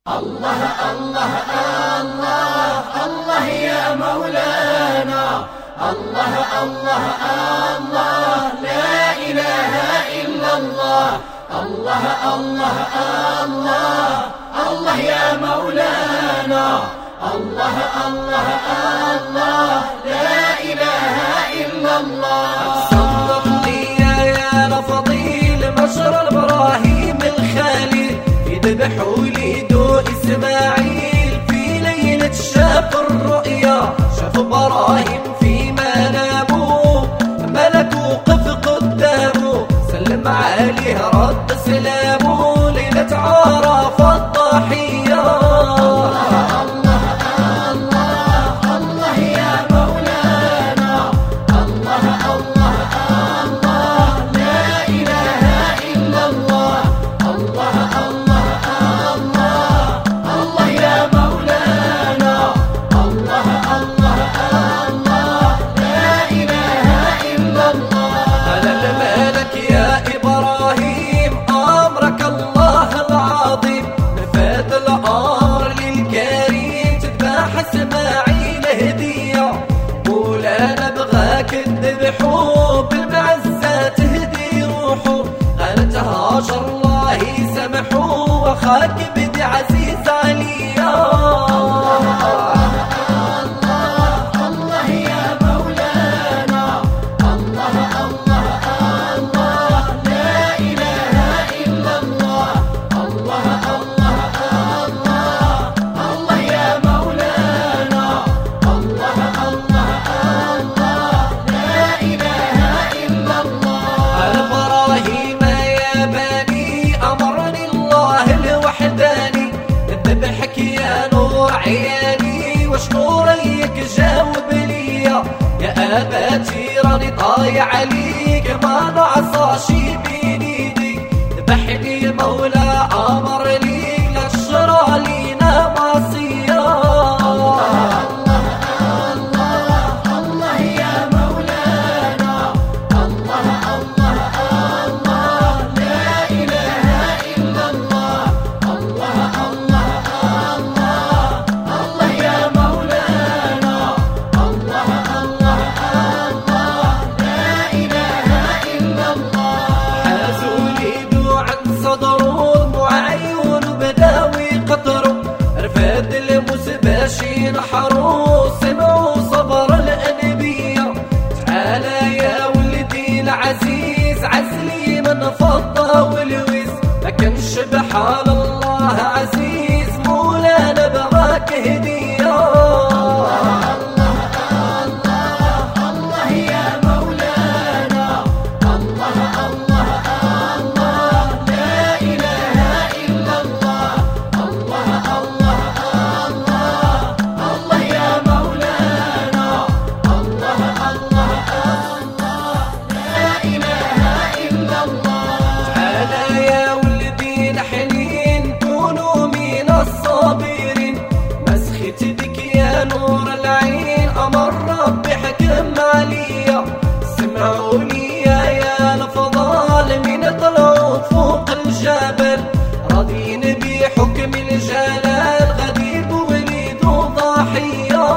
الله الله الله الله يا مولانا، الله الله الله لا إله إلا الله، الله الله الله الله يا مولانا، الله الله الله لا إله إلا الله. صدق لي يا لفظي لمصر إبراهيم الخليل، يذبحوا ليدو إسماعيل في ليلة شاف الرؤيا، شاف إبراهيم في منامه، ملك وقف قدامه سلم عليه رد سلامه، ليلة عرفة الضحية. الذبحوا بالمعزة تهدي روحه، قالت هاجر الله يسامحه، وخاك بدي عزيز عليا. عياني وش نوريك جاوب ليا، يا أباتي راني طايع عليك ما نعصاشي بين ايدي، ذبحني مولا أمر لي لا تشرع لينا معصية. نحروا سمعوا صبر الأنبياء، تعالى يا ولدي العزيز عزلي من فضة والوز، ما كانش بحال الله عزيز مولانا بغاك هدية. نور العين أمر ربي حكم عليا، سمعوني يا الفضال من طلعوا فوق الجبل، راضين بحكم الجلال غدير وليد ضحية.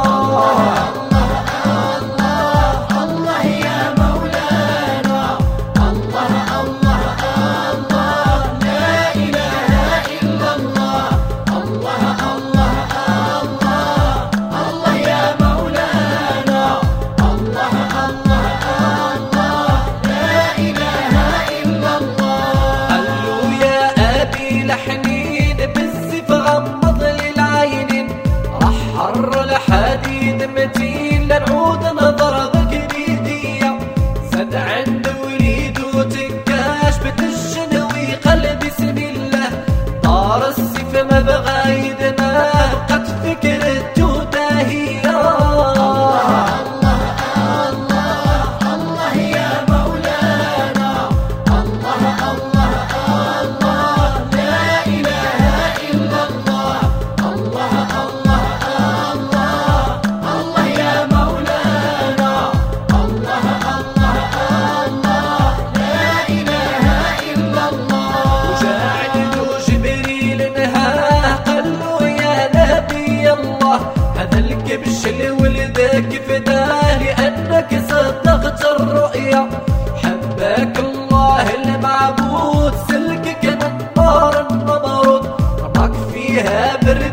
الحديد متين لنعود نضربك بيديا، زاد عند وليد وتكاش بتجنوي قلبي بسم الله، طار السيف ما بغى يدنا بقت فكرته داهية. الله لا إله كل ولدك فداه لأنك صدقت الرؤيا. حبك الله المعبود سلكك من نار النمرود، رماك فيها